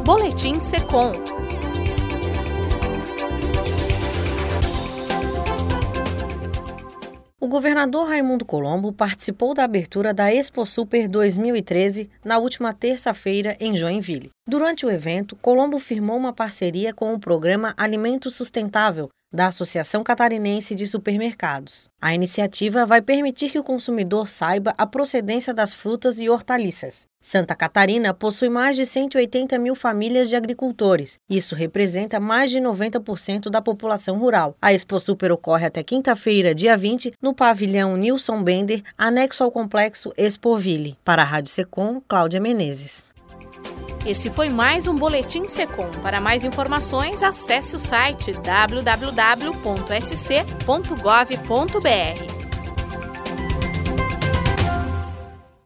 Boletim Secom. O governador Raimundo Colombo participou da abertura da Expo Super 2013 na última terça-feira em Joinville. Durante o evento, Colombo firmou uma parceria com o programa Alimento Sustentável da Associação Catarinense de Supermercados. A iniciativa vai permitir que o consumidor saiba a procedência das frutas e hortaliças. Santa Catarina possui mais de 180 mil famílias de agricultores. Isso representa mais de 90% da população rural. A Expo Super ocorre até quinta-feira, dia 20, no pavilhão Nilson Bender, anexo ao complexo Expoville. Para a Rádio Secom, Cláudia Menezes. Esse foi mais um Boletim Secom. Para mais informações, acesse o site www.sc.gov.br.